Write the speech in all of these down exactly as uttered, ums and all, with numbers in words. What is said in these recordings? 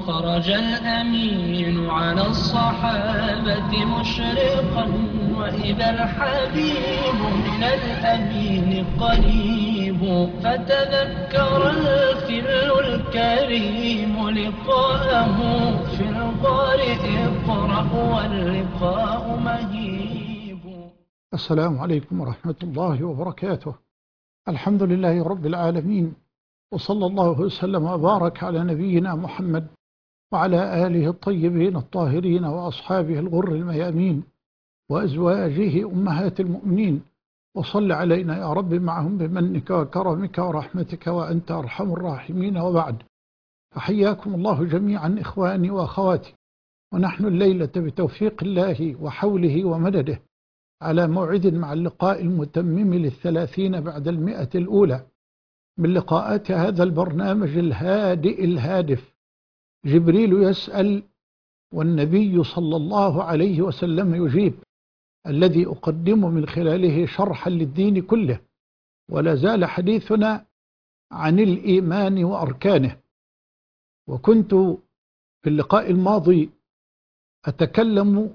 خرج الأمين على الصحابة مشرقا، وإذا الحبيب من الأمين قريب، فتذكر الفل الكريم لقاءه في الغار اقرأ واللقاء مهيب. السلام عليكم ورحمة الله وبركاته. الحمد لله رب العالمين، وصلى الله وسلم وبارك على نبينا محمد وعلى آله الطيبين الطاهرين وأصحابه الغر الميامين وأزواجه أمهات المؤمنين، وصل علينا يا رب معهم بمنك وكرمك ورحمتك وأنت أرحم الراحمين. وبعد، فحياكم الله جميعا إخواني وأخواتي، ونحن الليلة بتوفيق الله وحوله ومدده على موعد مع اللقاء المتمم للثلاثين بعد المئة الأولى من لقاءات هذا البرنامج الهادئ الهادف. جبريل يسأل والنبي صلى الله عليه وسلم يجيب، الذي أقدم من خلاله شرحا للدين كله. ولا زال حديثنا عن الإيمان وأركانه، وكنت في اللقاء الماضي أتكلم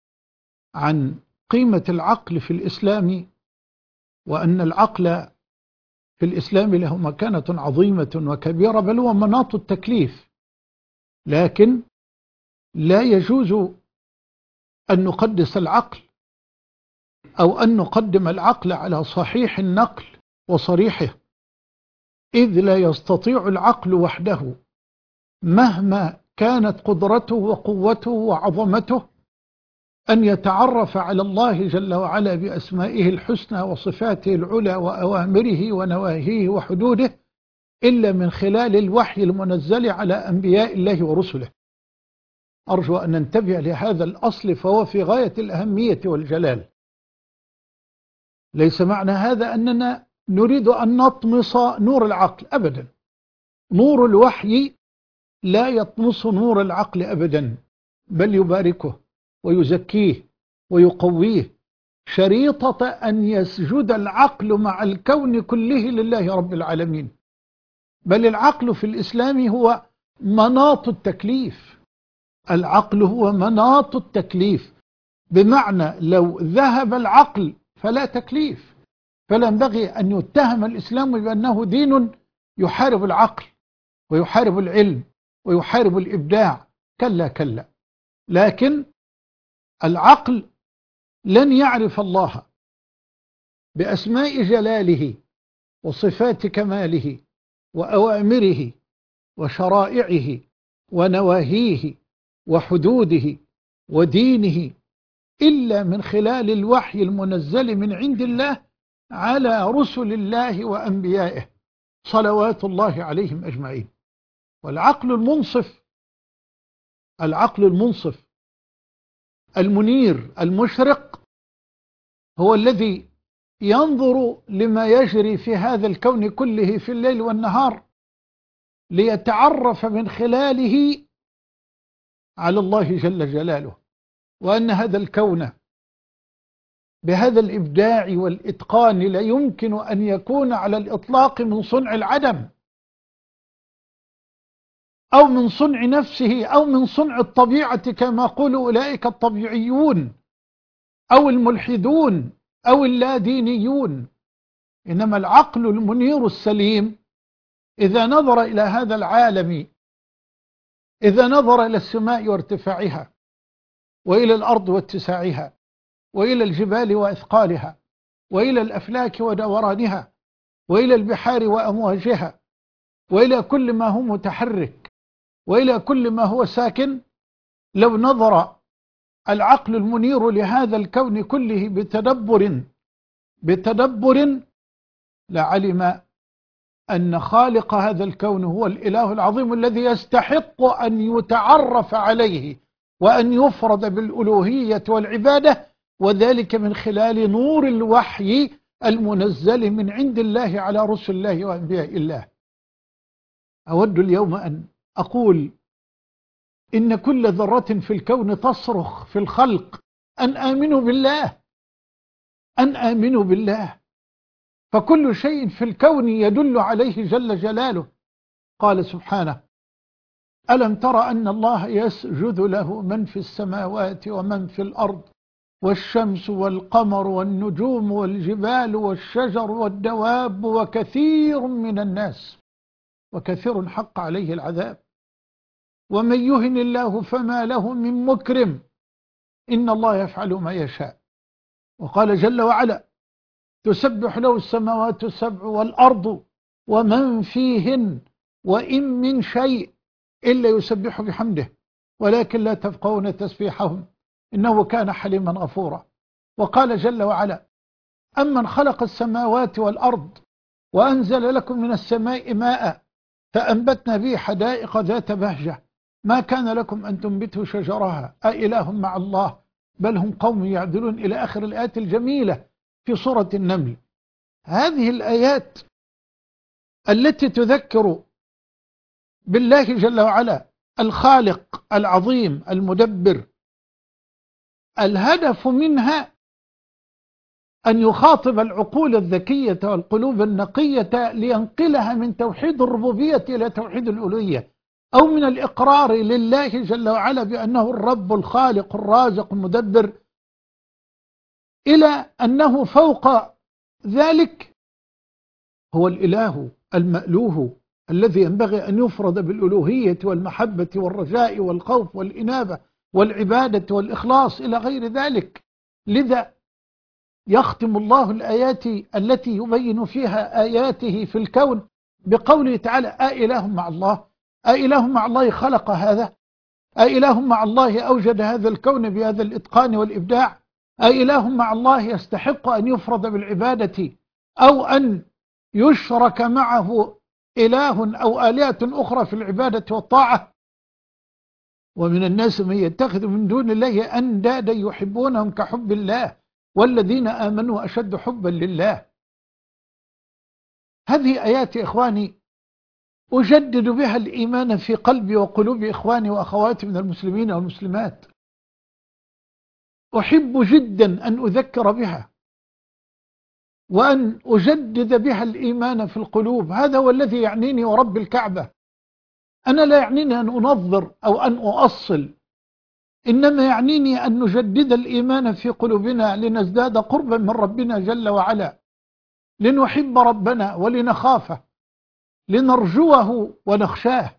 عن قيمة العقل في الإسلام، وأن العقل في الإسلام له مكانة عظيمة وكبيرة، بل هو مناط التكليف. لكن لا يجوز أن نقدس العقل أو أن نقدم العقل على صحيح النقل وصريحه، إذ لا يستطيع العقل وحده مهما كانت قدرته وقوته وعظمته أن يتعرف على الله جل وعلا بأسمائه الحسنى وصفاته العلى وأوامره ونواهيه وحدوده، إلا من خلال الوحي المنزل على أنبياء الله ورسله. أرجو أن ننتبه لهذا الأصل، فهو في غاية الأهمية والجلال. ليس معنى هذا أننا نريد أن نطمس نور العقل أبدا. نور الوحي لا يطمس نور العقل أبدا، بل يباركه ويزكيه ويقويه، شريطة أن يسجد العقل مع الكون كله لله رب العالمين. بل العقل في الإسلام هو مناط التكليف. العقل هو مناط التكليف، بمعنى لو ذهب العقل فلا تكليف. فلا ينبغي أن يتهم الإسلام بأنه دين يحارب العقل ويحارب العلم ويحارب الإبداع. كلا كلا. لكن العقل لن يعرف الله بأسماء جلاله وصفات كماله وأوامره وشرائعه ونواهيه وحدوده ودينه إلا من خلال الوحي المنزل من عند الله على رسل الله وأنبيائه صلوات الله عليهم أجمعين. والعقل المنصف، العقل المنصف المنير المشرق، هو الذي ينظر لما يجري في هذا الكون كله في الليل والنهار، ليتعرف من خلاله على الله جل جلاله، وأن هذا الكون بهذا الإبداع والإتقان لا يمكن أن يكون على الإطلاق من صنع العدم أو من صنع نفسه أو من صنع الطبيعة كما يقول أولئك الطبيعيون أو الملحدون أو اللادينيون. إنما العقل المنير السليم إذا نظر إلى هذا العالم، إذا نظر إلى السماء وارتفاعها، وإلى الأرض واتساعها، وإلى الجبال وأثقالها، وإلى الأفلاك ودورانها، وإلى البحار وأمواجها، وإلى كل ما هو متحرك، وإلى كل ما هو ساكن، لو نظر العقل المنير لهذا الكون كله بتدبر بتدبر لعلم أن خالق هذا الكون هو الإله العظيم الذي يستحق أن يتعرف عليه وأن يفرد بالألوهية والعبادة، وذلك من خلال نور الوحي المنزل من عند الله على رسل الله وأنبياء الله. أود اليوم أن أقول إن كل ذرة في الكون تصرخ في الخلق أن آمنوا بالله، أن آمنوا بالله. فكل شيء في الكون يدل عليه جل جلاله. قال سبحانه: ألم تر أن الله يسجد له من في السماوات ومن في الأرض والشمس والقمر والنجوم والجبال والشجر والدواب وكثير من الناس وكثير حق عليه العذاب ومن يهن الله فما له من مكرم إن الله يفعل ما يشاء. وقال جل وعلا تسبح له السماوات السبع والأرض ومن فيهن وإن من شيء إلا يسبح بحمده ولكن لا تفقهون تسبيحهم إنه كان حليما غفورا. وقال جل وعلا أمن خلق السماوات والأرض وأنزل لكم من السماء ماء فأنبتنا به حدائق ذات بهجة ما كان لكم أن تنبتوا شجرها أإله مع الله بل هم قوم يعدلون إلى آخر الآيات الجميلة في سورة النمل. هذه الآيات التي تذكر بالله جل وعلا الخالق العظيم المدبر، الهدف منها أن يخاطب العقول الذكية والقلوب النقية لينقلها من توحيد الربوبية إلى توحيد الألوهية، أو من الإقرار لله جل وعلا بأنه الرب الخالق الرازق المدبر إلى أنه فوق ذلك هو الإله المألوه الذي ينبغي أن يفرض بالألوهية والمحبة والرجاء والخوف والإنابة والعبادة والإخلاص إلى غير ذلك. لذا يختم الله الآيات التي يبين فيها آياته في الكون بقوله تعالى أإله مع الله، أإله مع الله خلق هذا، أإله مع الله أوجد هذا الكون بهذا الإتقان والإبداع، أإله مع الله يستحق أن يفرض بالعبادة أو أن يشرك معه إله أو آلهة أخرى في العبادة والطاعة. ومن الناس من يتخذ من دون الله أندادا يحبونهم كحب الله والذين آمنوا أشد حبا لله. هذه آيات يا إخواني أجدد بها الإيمان في قلبي وقلوب إخواني وأخواتي من المسلمين والمسلمات. أحب جدا أن أذكر بها وأن أجدد بها الإيمان في القلوب. هذا هو الذي يعنيني ورب الكعبة. أنا لا يعنيني أن أنظر أو أن أؤصل، إنما يعنيني أن نجدد الإيمان في قلوبنا لنزداد قربا من ربنا جل وعلا، لنحب ربنا ولنخافه، لنرجوه ونخشاه.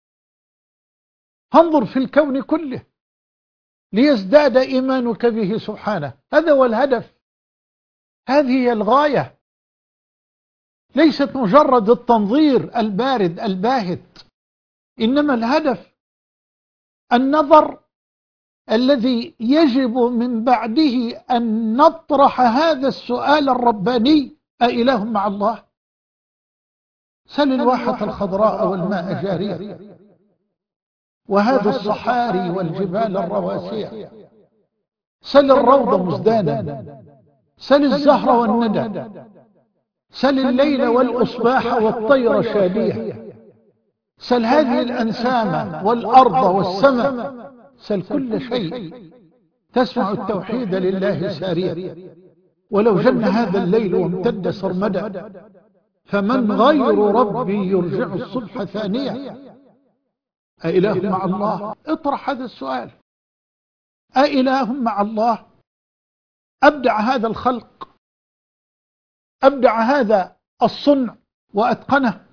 فانظر في الكون كله ليزداد إيمانك به سبحانه. هذا هو الهدف، هذه هي الغاية، ليست مجرد التنظير البارد الباهت، إنما الهدف النظر الذي يجب من بعده أن نطرح هذا السؤال الرباني أإله مع الله؟ سل الواحة الخضراء والماء جارية وهذا الصحاري والجبال الرواسية، سل الروض مزدانا، سل الزهر والندى، سل الليل والأصباح والطير شادية، سل هذه الأنسام والأرض والسماء، سل كل شيء تسمع التوحيد لله ساريا. ولو جن هذا الليل وامتد سرمدا فمن غير ربي يرجع الصبح ثانية. أإله مع الله؟ اطرح هذا السؤال. أإله مع الله؟ أبدع هذا الخلق، أبدع هذا الصنع وأتقنه.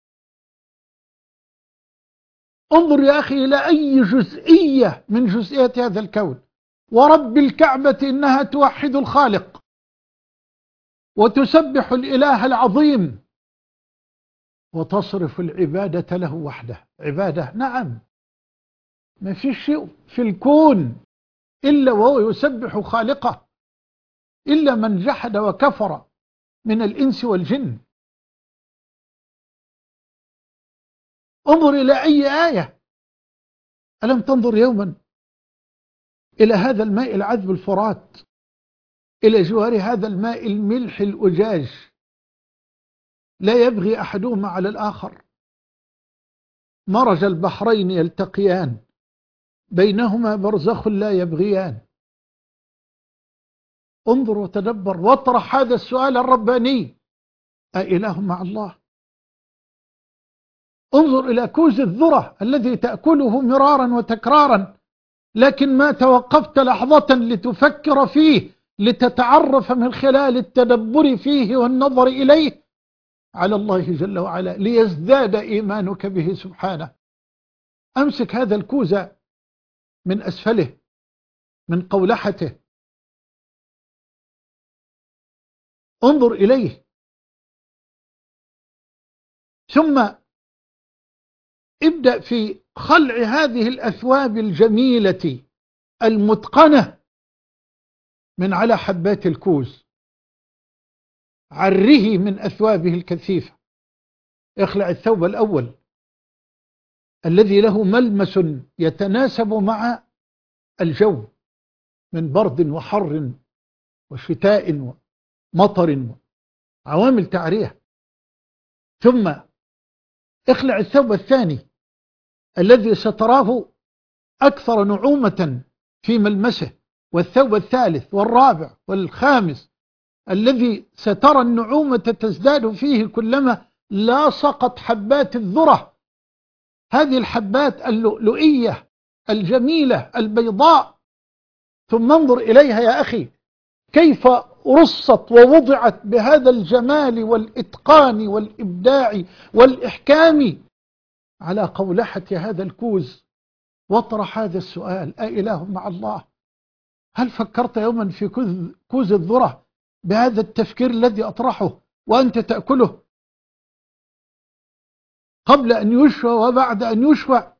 انظر يا أخي إلى أي جزئية من جزئيات هذا الكون، ورب الكعبة إنها توحد الخالق وتسبح الإله العظيم وتصرف العبادة له وحده. عبادة نعم، ما في شيء في الكون إلا وهو يسبح خالقه، إلا من جحد وكفر من الإنس والجن. انظر إلى أي آية. ألم تنظر يوما إلى هذا الماء العذب الفرات، إلى جوار هذا الماء الملح الأجاج، لا يبغي أحدهما على الآخر، مرج البحرين يلتقيان بينهما برزخ لا يبغيان. انظر وتدبر واطرح هذا السؤال الرباني: أإله مع الله؟ انظر إلى كوز الذرة الذي تأكله مرارا وتكرارا، لكن ما توقفت لحظة لتفكر فيه، لتتعرف من خلال التدبر فيه والنظر إليه على الله جل وعلا، ليزداد إيمانك به سبحانه. أمسك هذا الكوز من أسفله، من قولحته، انظر إليه، ثم ابدأ في خلع هذه الأثواب الجميلة المتقنة من على حبات الكوز، عره من أثوابه الكثيفة. اخلع الثوب الأول الذي له ملمس يتناسب مع الجو من برد وحر وشتاء ومطر وعوامل تعريه. ثم اخلع الثوب الثاني الذي ستراه أكثر نعومة في ملمسه، والثوب الثالث والرابع والخامس الذي سترى النعومة تزداد فيه كلما لاصقت حبات الذرة، هذه الحبات اللؤلؤية الجميلة البيضاء. ثم انظر إليها يا أخي كيف رصت ووضعت بهذا الجمال والإتقان والإبداع والإحكام على قولحة هذا الكوز. واطرح هذا السؤال: أإله مع الله؟ هل فكرت يوما في كوز الذرة بهذا التفكير الذي أطرحه وأنت تأكله قبل أن يشوى وبعد أن يشوى؟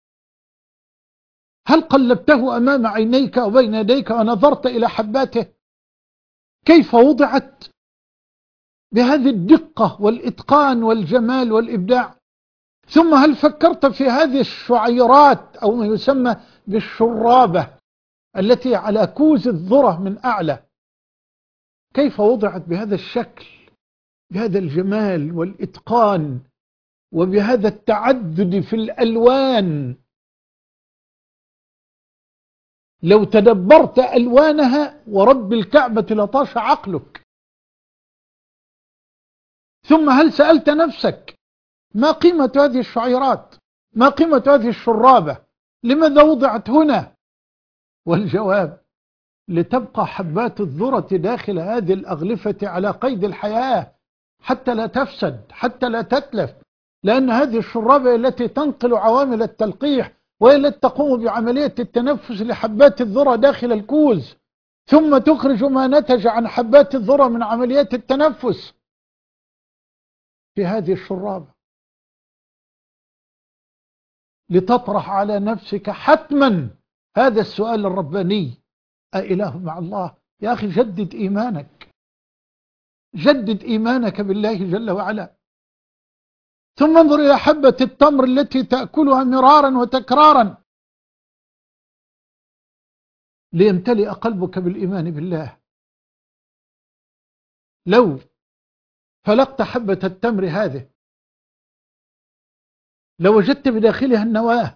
هل قلبته أمام عينيك وبين يديك ونظرت إلى حباته كيف وضعت بهذه الدقة والإتقان والجمال والإبداع؟ ثم هل فكرت في هذه الشعيرات أو ما يسمى بالشرابة التي على كوز الذرة من أعلى كيف وضعت بهذا الشكل، بهذا الجمال والإتقان وبهذا التعدد في الألوان؟ لو تدبرت ألوانها ورب الكعبة لطاش عقلك. ثم هل سألت نفسك ما قيمة هذه الشعيرات؟ ما قيمة هذه الشرابة؟ لماذا وضعت هنا؟ والجواب: لتبقى حبات الذرة داخل هذه الأغلفة على قيد الحياة حتى لا تفسد، حتى لا تتلف، لأن هذه الشرابة التي تنقل عوامل التلقيح وهي التي تقوم بعملية التنفس لحبات الذرة داخل الكوز، ثم تخرج ما نتج عن حبات الذرة من عمليات التنفس في هذه الشرابة. لتطرح على نفسك حتما هذا السؤال الرباني: أإله مع الله؟ يا أخي جدد إيمانك، جدد إيمانك بالله جل وعلا. ثم انظر إلى حبة التمر التي تأكلها مرارا وتكرارا ليمتلئ قلبك بالإيمان بالله. لو فلقت حبة التمر هذه لوجدت بداخلها النواة،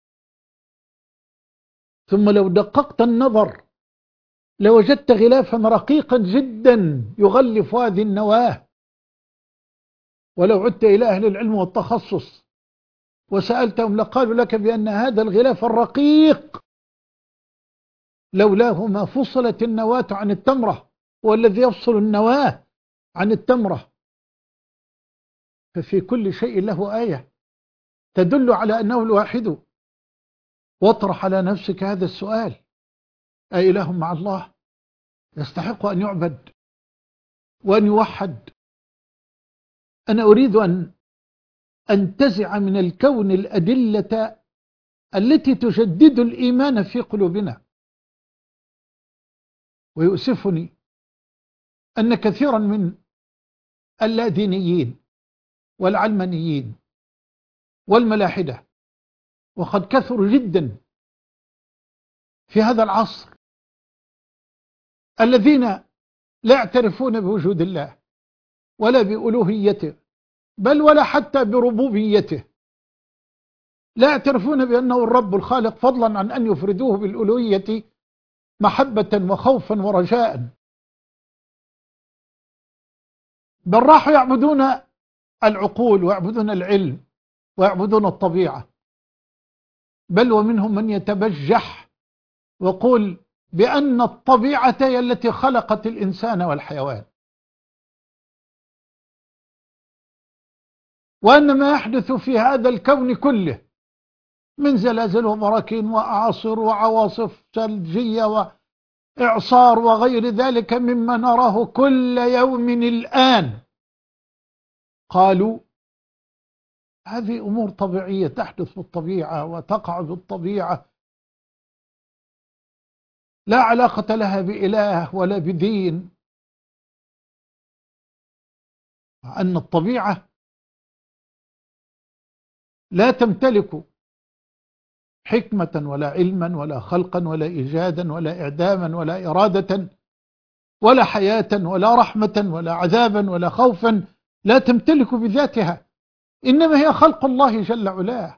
ثم لو دققت النظر لوجدت غلافا رقيقا جدا يغلف هذه النواة. ولو عدت إلى أهل العلم والتخصص وسألتهم لقالوا لك بأن هذا الغلاف الرقيق لولاه ما فصلت النواة عن التمرة، والذي يفصل النواة عن التمرة. ففي كل شيء له آية تدل على أنه الواحد. واطرح على نفسك هذا السؤال: أإله مع الله يستحق أن يعبد وأن يوحد؟ أنا أريد أن أنتزع من الكون الأدلة التي تجدد الإيمان في قلوبنا. ويؤسفني أن كثيرا من اللادينيين والعلمانيين والملاحدة، وقد كثروا جدا في هذا العصر، الذين لا يعترفون بوجود الله ولا بألوهيته بل ولا حتى بربوبيته، لا يعترفون بأنه الرب الخالق فضلا عن أن يفردوه بالألوهية محبة وخوفا ورجاء، بل راحوا يعبدون العقول ويعبدون العلم ويعبدون الطبيعة، بل ومنهم من يتبجح ويقول بأن الطبيعة هي التي خلقت الإنسان والحيوان، وأن ما يحدث في هذا الكون كله من زلازل وبراكين وأعاصير وعواصف ثلجية وإعصار وغير ذلك مما نراه كل يوم الآن، قالوا هذه أمور طبيعية تحدث في الطبيعة وتقع في الطبيعة، لا علاقة لها بإله ولا بدين. أن الطبيعة لا تمتلك حكمة ولا علما ولا خلقا ولا إيجادا ولا إعداما ولا إرادة ولا حياة ولا رحمة ولا عذابا ولا خوفا، لا تمتلك بذاتها، إنما هي خلق الله جل علاه.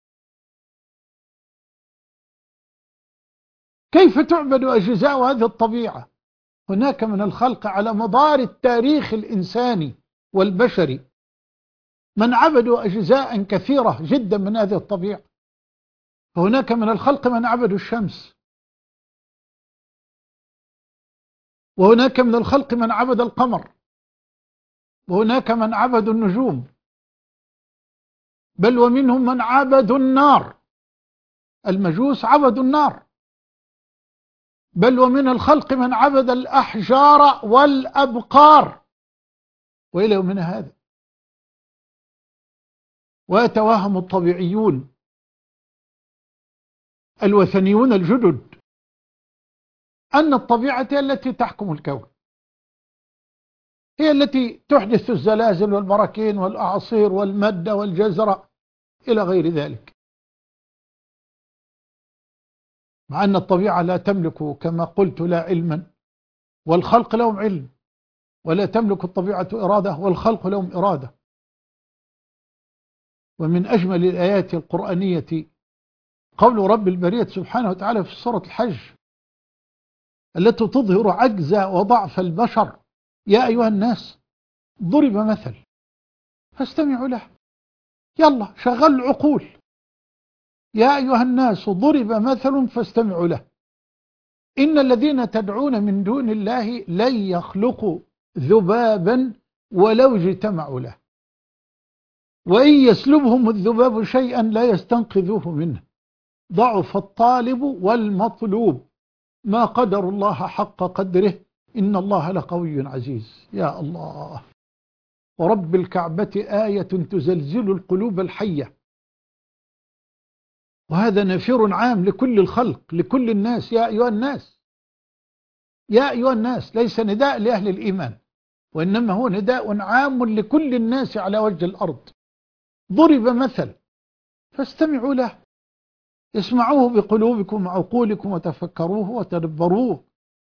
كيف تعبد أجزاء هذه الطبيعة؟ هناك من الخلق على مدار التاريخ الإنساني والبشري من عبدوا أجزاء كثيرة جدا من هذه الطبيعة، فهناك من الخلق من عبدوا الشمس، وهناك من الخلق من عبد القمر، وهناك من عبدوا النجوم، بل ومنهم من عبدوا النار، المجوس عبدوا النار، بل ومن الخلق من عبد الأحجار والأبقار وإلى يومنا هذا. ويتوهم الطبيعيون الوثنيون الجدد أن الطبيعة هي التي تحكم الكون، هي التي تحدث الزلازل والبراكين والأعاصير والمد والجزر إلى غير ذلك، مع أن الطبيعة لا تملك كما قلت لا علما، والخلق لهم علم، ولا تملك الطبيعة إرادة والخلق لهم إرادة. ومن أجمل الآيات القرآنية قول رب البرية سبحانه وتعالى في سورة الحج التي تظهر عجز وضعف البشر: يا أيها الناس ضرب مثل فاستمعوا له. يلا شغل العقول. يا أيها الناس ضرب مثل فاستمعوا له إن الذين تدعون من دون الله لن يخلقوا ذبابا ولو اجتمعوا له وإن يسلبهم الذباب شيئا لا يستنقذوه منه ضعف الطالب والمطلوب ما قدر الله حق قدره إن الله لقوي عزيز. يا الله، ورب الكعبة آية تزلزل القلوب الحية. وهذا نفير عام لكل الخلق، لكل الناس. يا أيها الناس، يا أيها الناس ليس نداء لأهل الإيمان، وإنما هو نداء عام لكل الناس على وجه الأرض. ضرب مثل فاستمعوا له، اسمعوه بقلوبكم وعقولكم وتفكروه وتدبروه.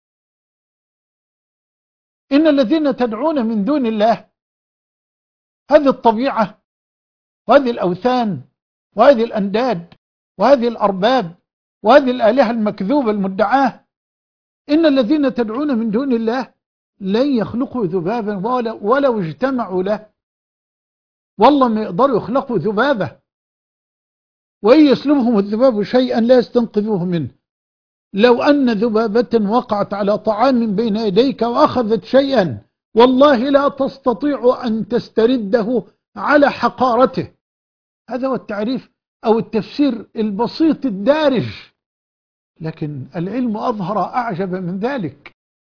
إن الذين تدعون من دون الله، هذه الطبيعة وهذه الأوثان وهذه الأنداد وهذه الأرباب وهذه الآلهة المكذوبة المدعاة، إن الذين تدعون من دون الله لن يخلقوا ذبابا ولو اجتمعوا له. والله ما يقدروا يخلقوا ذبابة، وإن يسلبهم الذباب شيئا لا يستنقذوه منه. لو أن ذبابة وقعت على طعام بين يديك وأخذت شيئا والله لا تستطيع أن تسترده على حقارته. هذا هو التعريف أو التفسير البسيط الدارج، لكن العلم أظهر أعجب من ذلك.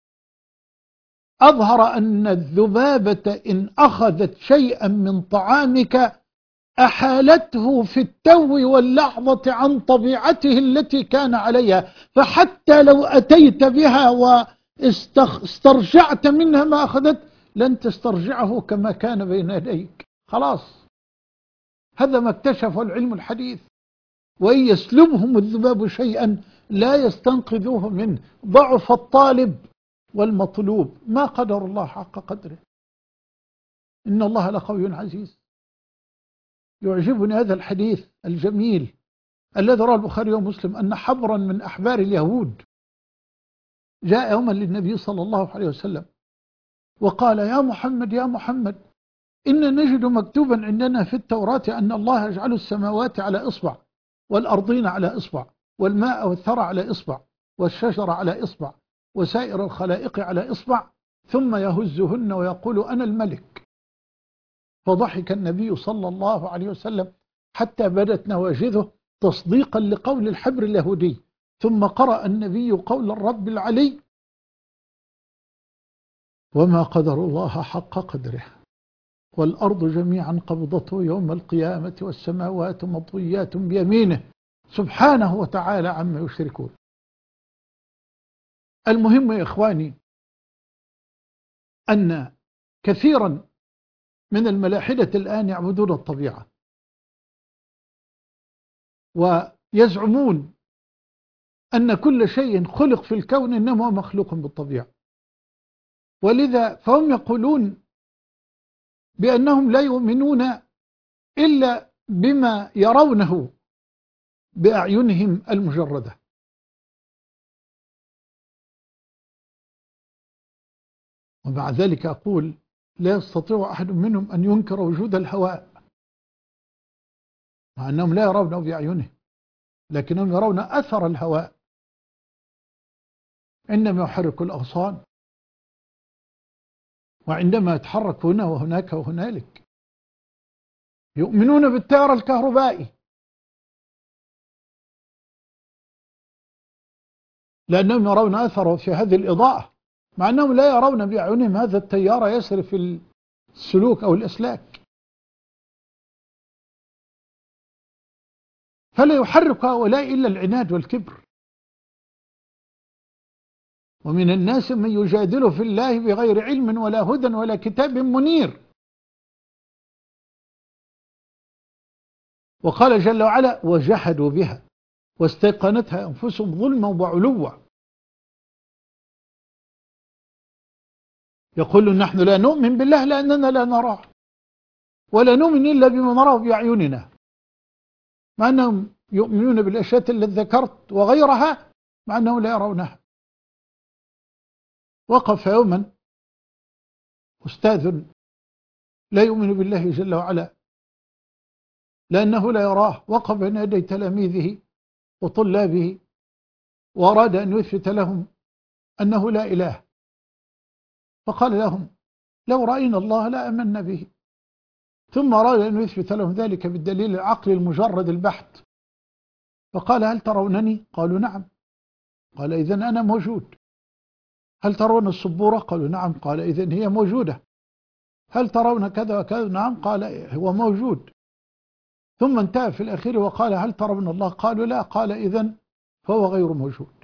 أظهر أن الذبابة إن أخذت شيئا من طعامك أحالته في التو واللحظة عن طبيعته التي كان عليها، فحتى لو أتيت بها واسترجعت منها ما أخذت لن تسترجعه كما كان بين يديك. خلاص، هذا ما اكتشفه العلم الحديث. وإن يسلبهم الذباب شيئا لا يستنقذوه منه ضعف الطالب والمطلوب ما قدر الله حق قدره إن الله لقوي عزيز. يعجبني هذا الحديث الجميل الذي رواه البخاري ومسلم أن حبرا من أحبار اليهود جاء يوما للنبي صلى الله عليه وسلم وقال: يا محمد يا محمد إن نجد مكتوبا عندنا في التوراة أن الله يجعل السماوات على إصبع، والأرضين على إصبع، والماء والثرى على إصبع، والشجر على إصبع، وسائر الخلائق على إصبع، ثم يهزهن ويقول أنا الملك. فضحك النبي صلى الله عليه وسلم حتى بدت نواجذه تصديقا لقول الحبر اليهودي. ثم قرأ النبي قول الرب العلي: وما قدر الله حق قدره والأرض جميعا قبضته يوم القيامة والسماوات مطويات بيمينه سبحانه وتعالى عما يشركون. المهم يا إخواني أن كثيرا من الملاحدة الآن يعبدون الطبيعة، ويزعمون أن كل شيء خلق في الكون إنما هو مخلوق بالطبيعة، ولذا فهم يقولون بأنهم لا يؤمنون إلا بما يرونه بأعينهم المجردة. ومع ذلك أقول لا يستطيع أحد منهم أن ينكر وجود الهواء، مع أنهم لا يرونه بأعينهم، لكنهم يرون أثر الهواء عندما يحرك الأغصان، وعندما يتحرك هنا وهناك وهنالك. يؤمنون بالتيار الكهربائي لأنهم يرون أثره في هذه الإضاءة، مع أنهم لا يرون بأعينهم هذا التيار يسري في السلوك أو الأسلاك. فلا يحرك هؤلاء إلا العناد والكبر. ومن الناس من يجادل في الله بغير علم ولا هدى ولا كتاب منير. وقال جل وعلا: وجحدوا بها واستيقنتها أنفسهم ظلما وعلوا. يقول نحن لا نؤمن بالله لأننا لا نراه، ولا نؤمن إلا بما نراه بأعيننا، مع أنهم يؤمنون بالأشياء التي ذكرت وغيرها مع أنهم لا يرونها. وقف يوما أستاذ لا يؤمن بالله جل وعلا لأنه لا يراه، وقف بين يدي تلاميذه وطلابه وأراد أن يثبت لهم أنه لا إله، فقال لهم: لو رأينا الله لا آمنا به. ثم أراد أن يثبت لهم ذلك بالدليل العقلي المجرد البحت، فقال: هل ترونني؟ قالوا: نعم. قال: إذن أنا موجود. هل ترون السبورة؟ قالوا: نعم. قال: إذن هي موجودة. هل ترون كذا وكذا؟ نعم. قال: هو موجود. ثم انتهى في الأخير وقال: هل ترون الله؟ قالوا: لا. قال: إذن فهو غير موجود.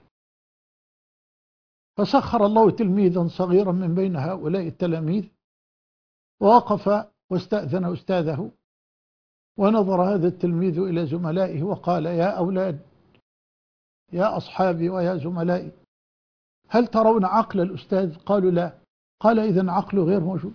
فسخر الله تلميذا صغيرا من بين هؤلاء التلاميذ، ووقف واستأذن أستاذه، ونظر هذا التلميذ إلى زملائه وقال: يا أولاد، يا أصحابي ويا زملائي، هل ترون عقل الأستاذ؟ قالوا: لا. قال: إذن عقله غير موجود،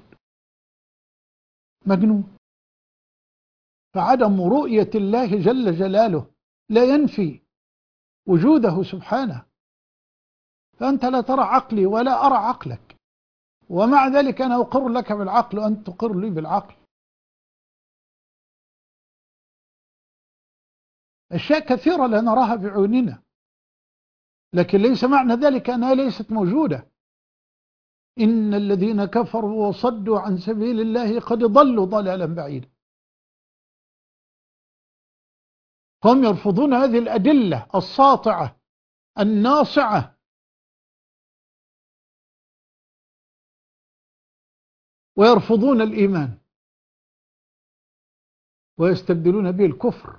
مجنون. فعدم رؤية الله جل جلاله لا ينفي وجوده سبحانه. فأنت لا ترى عقلي ولا أرى عقلك، ومع ذلك أنا أقر لك بالعقل وأنت تقر لي بالعقل. أشياء كثيرة لا نراها بعيوننا، لكن ليس معنى ذلك أنها ليست موجودة. إن الذين كفروا وصدوا عن سبيل الله قد ضلوا ضلالا بعيدا. هم يرفضون هذه الأدلة الساطعة الناصعة، ويرفضون الإيمان، ويستبدلون به الكفر.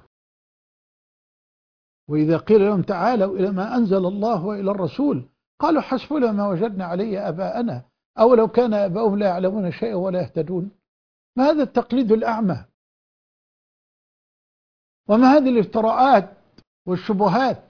وإذا قيل لهم تعالوا إلى ما أنزل الله وإلى الرسول قالوا حسبنا ما وجدنا عليه آباءنا أو لو كان آباؤهم لا يعلمون شيئا ولا يهتدون. ما هذا التقليد الأعمى؟ وما هذه الافتراءات والشبهات؟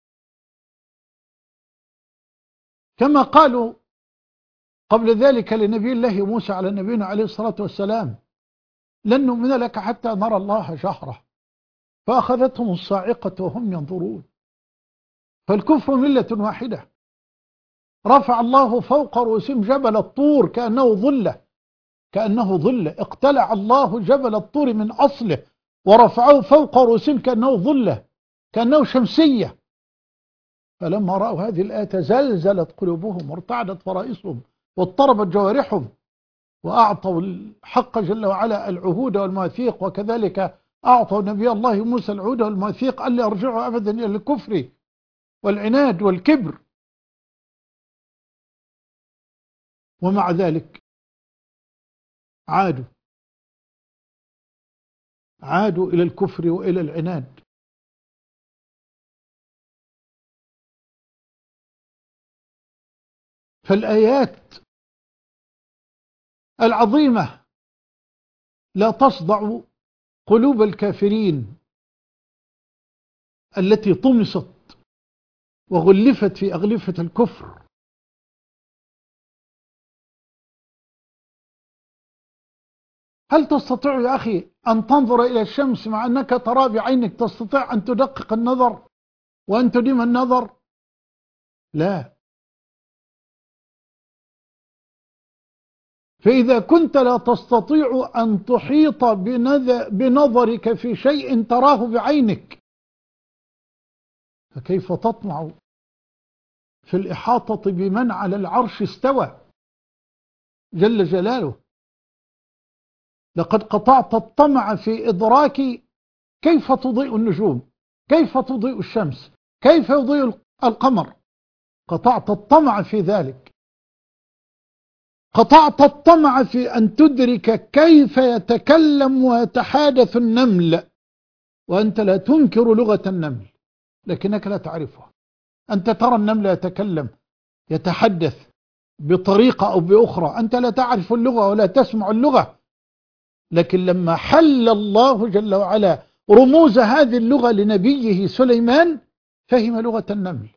كما قالوا قبل ذلك لنبي الله موسى على نبينا عليه الصلاة والسلام: لن نؤمن لك حتى نرى الله جهرة، فأخذتهم الصاعقة وهم ينظرون. فالكفر ملة واحدة. رفع الله فوق رؤوسهم جبل الطور كأنه ظلة، كأنه ظلة، اقتلع الله جبل الطور من أصله ورفعه فوق رؤوسهم كأنه ظلة، كأنه شمسية. فلما رأوا هذه الآية زلزلت قلوبهم وارتعدت فرائصهم واضطربت جوارحهم، وأعطوا الحق جل وعلا العهود والمواثيق، وكذلك أعطوا نبي الله موسى العهود والمواثيق ألا يرجعوا أبدا إلى الكفر والعناد والكبر. ومع ذلك عادوا عادوا إلى الكفر وإلى العناد. فالآيات العظيمة لا تصدع قلوب الكافرين التي طمست وغلفت في أغلفة الكفر. هل تستطيع يا أخي أن تنظر إلى الشمس مع أنك ترى بعينك؟ تستطيع أن تدقق النظر وأن تديم النظر؟ لا. فإذا كنت لا تستطيع أن تحيط بنظرك في شيء تراه بعينك، فكيف تطمع في الإحاطة بمن على العرش استوى جل جلاله؟ لقد قطعت الطمع في إدراك كيف تضيء النجوم، كيف تضيء الشمس، كيف يضيء القمر. قطعت الطمع في ذلك. قطعت الطمع في أن تدرك كيف يتكلم ويتحادث النمل، وأنت لا تنكر لغة النمل لكنك لا تعرفها. أنت ترى النمل يتكلم يتحدث بطريقة أو بأخرى، أنت لا تعرف اللغة ولا تسمع اللغة، لكن لما حل الله جل وعلا رموز هذه اللغة لنبيه سليمان فهم لغة النمل،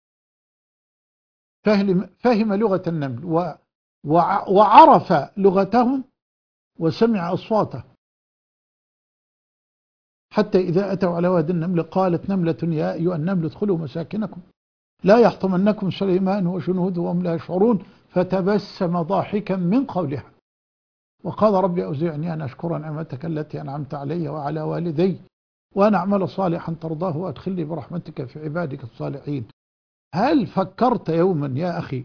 فهم, فهم لغة النمل و وعرف لغتهم وسمع أصواته. حتى إذا أتوا على واد النمل قالت نملة يا أيها النمل ادخلوا مساكنكم لا يحطمنكم سليمان وجنوده وهم لا يشعرون فتبسم ضاحكا من قولها وقال ربي أوزعني أن أشكر نعمتك التي أنعمت علي وعلى والدي وأن أعمل صالحا ترضاه وأدخلني برحمتك في عبادك الصالحين. هل فكرت يوما يا أخي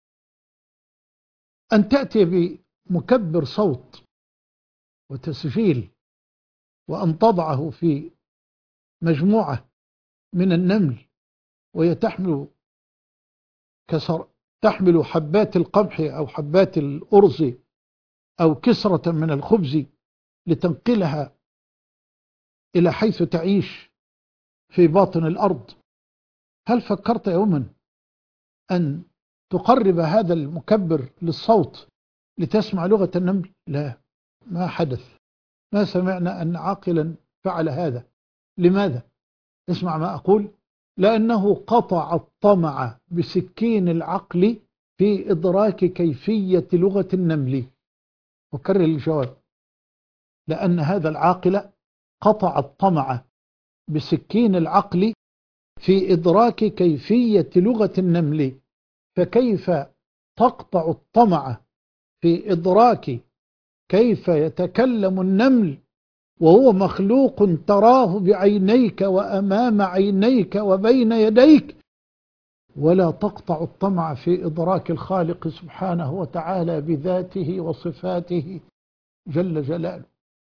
أن تأتي بمكبر صوت وتسجيل وأن تضعه في مجموعة من النمل وهي تحمل كسر تحمل حبات القمح أو حبات الأرز أو كسرة من الخبز لتنقلها إلى حيث تعيش في باطن الأرض؟ هل فكرت يوما أن تقرب هذا المكبر للصوت لتسمع لغة النمل؟ لا، ما حدث. ما سمعنا أن عاقلا فعل هذا. لماذا؟ اسمع ما أقول. لأنه قطع الطمع بسكين العقل في إدراك كيفية لغة النمل. وكرر الجواب. لأن هذا العاقل قطع الطمع بسكين العقل في إدراك كيفية لغة النمل، فكيف تقطع الطمع في إدراك كيف يتكلم النمل وهو مخلوق تراه بعينيك وأمام عينيك وبين يديك، ولا تقطع الطمع في إدراك الخالق سبحانه وتعالى بذاته وصفاته جل جلاله؟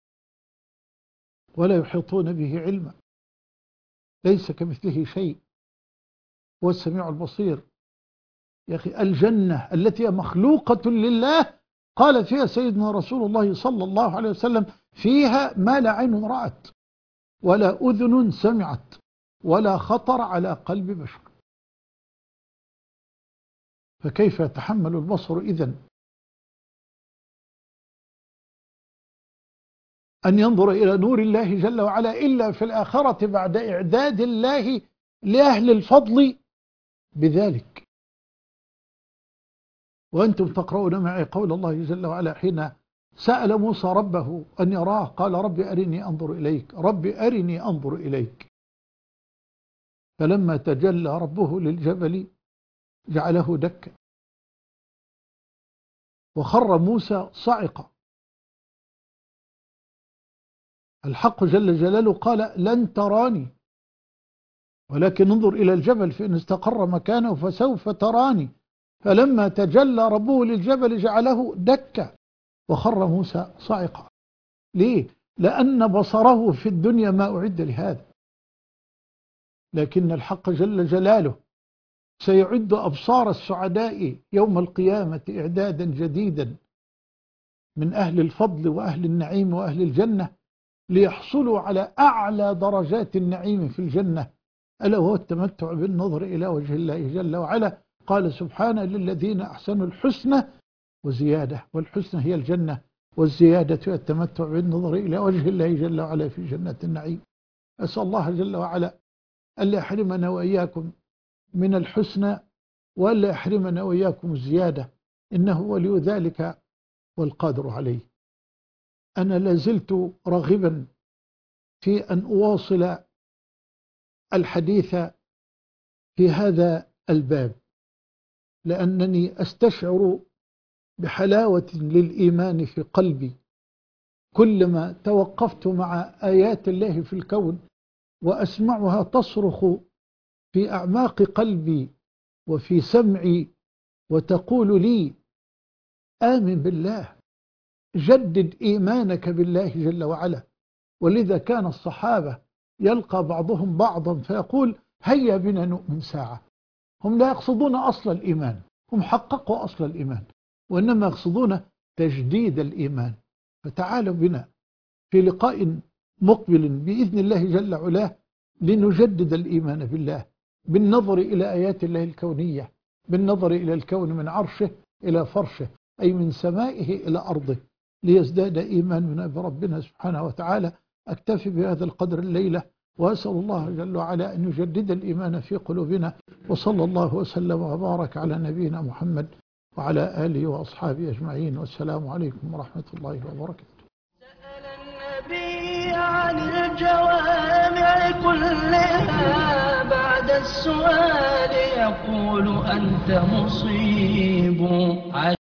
ولا يحيطون به علما، ليس كمثله شيء، هو السميع البصير. يا أخي الجنة التي مخلوقة لله قال فيها سيدنا رسول الله صلى الله عليه وسلم فيها ما لا عين رأت ولا أذن سمعت ولا خطر على قلب بشر. فكيف يتحمل البصر إذن أن ينظر إلى نور الله جل وعلا إلا في الآخرة بعد إعداد الله لأهل الفضل بذلك؟ وأنتم تقرؤون معي قول الله جل وعلا حين سأل موسى ربه أن يراه قال رب أرني أنظر إليك، رب أرني أنظر إليك. فلما تجلى ربه للجبل جعله دكا وخر موسى صعقا الحق جل جلاله قال لن تراني ولكن انظر إلى الجبل فإن استقر مكانه فسوف تراني، فلما تجلى ربه للجبل جعله دكا وخر موسى صاعقا. ليه؟ لأن بصره في الدنيا ما أعد لهذا، لكن الحق جل جلاله سيعد أبصار السعداء يوم القيامة إعدادا جديدا من أهل الفضل وأهل النعيم وأهل الجنة ليحصلوا على أعلى درجات النعيم في الجنة، ألا وهو التمتع بالنظر إلى وجه الله جل وعلا. قال سبحانه للذين أحسنوا الحسنى وزيادة، والحسنى هي الجنة والزيادة هي التمتع بالنظر إلى وجه الله جل وعلا في جنة النعيم. أسأل الله جل وعلا ألا يحرمنا وإياكم من الحسنى وألا يحرمنا وإياكم الزيادة، إنه ولي ذلك والقادر عليه. أنا لازلت راغبا في أن أواصل الحديث في هذا الباب، لأنني أستشعر بحلاوة للإيمان في قلبي كلما توقفت مع آيات الله في الكون وأسمعها تصرخ في أعماق قلبي وفي سمعي وتقول لي آمن بالله، جدد إيمانك بالله جل وعلا. ولذا كان الصحابة يلقى بعضهم بعضا فيقول هيا بنا نؤمن ساعة. هم لا يقصدون أصل الإيمان، هم حققوا أصل الإيمان، وإنما يقصدون تجديد الإيمان. فتعالوا بنا في لقاء مقبل بإذن الله جل وعلا لنجدد الإيمان بالله بالنظر إلى آيات الله الكونية، بالنظر إلى الكون من عرشه إلى فرشه، أي من سمائه إلى أرضه، ليزداد إيماننا بربنا سبحانه وتعالى. أكتفي بهذا القدر الليلة، وأسأل الله جل وعلا أن يجدد الإيمان في قلوبنا، وصلى الله وسلم وبارك على نبينا محمد وعلى آله وأصحابه أجمعين، والسلام عليكم ورحمة الله وبركاته. سأل النبي عن الجوامع كلها، بعد السؤال يقول أنت مصيب.